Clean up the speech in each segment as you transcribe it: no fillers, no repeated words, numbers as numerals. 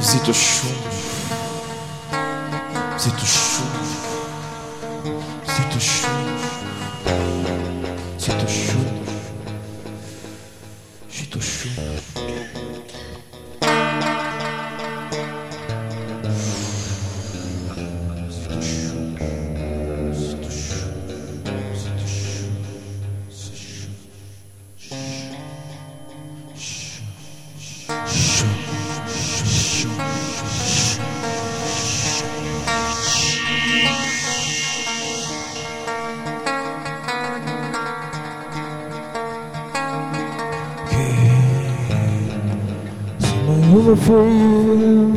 Zito chum, zito chum, zito chum, zito chum, zito chum. Overflow.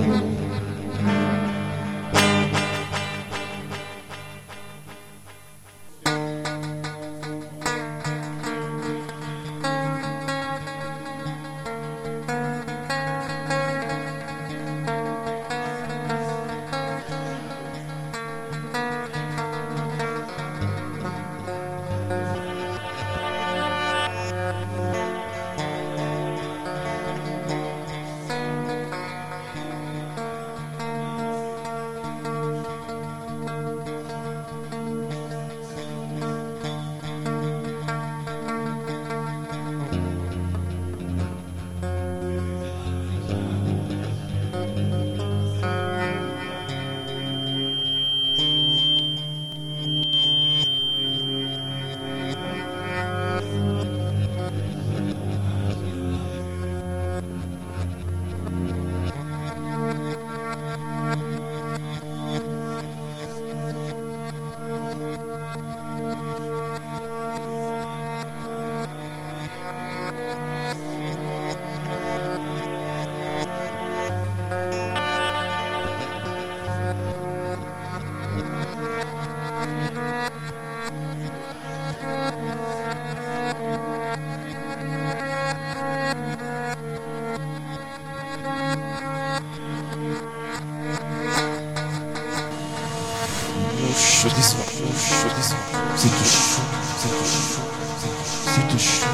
C'est tout chaud, c'est tout chaud, c'est tout chaud,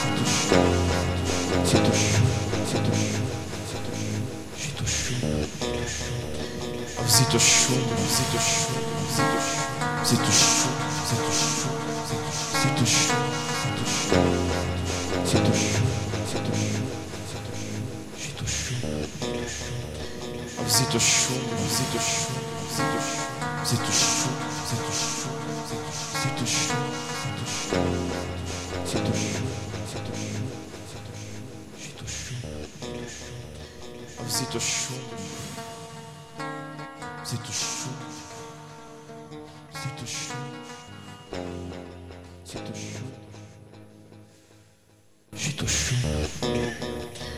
c'est tout chaud, c'est tout chaud, c'est tout chaud, c'est tout chaud, c'est tout chaud, c'est tout chaud, c'est tout chaud, c'est tout chaud, c'est tout chaud, c'est tout chaud, c'est tout chaud, c'est tout chaud, c'est tout chaud, c'est tout chaud, c'est tout chaud. C'est tout chaud, c'est tout chaud, c'est tout chaud, c'est tout chaud, c'est tout chaud, c'est tout chaud, c'est tout chaud, c'est tout chaud, c'est tout chaud, c'est tout chaud.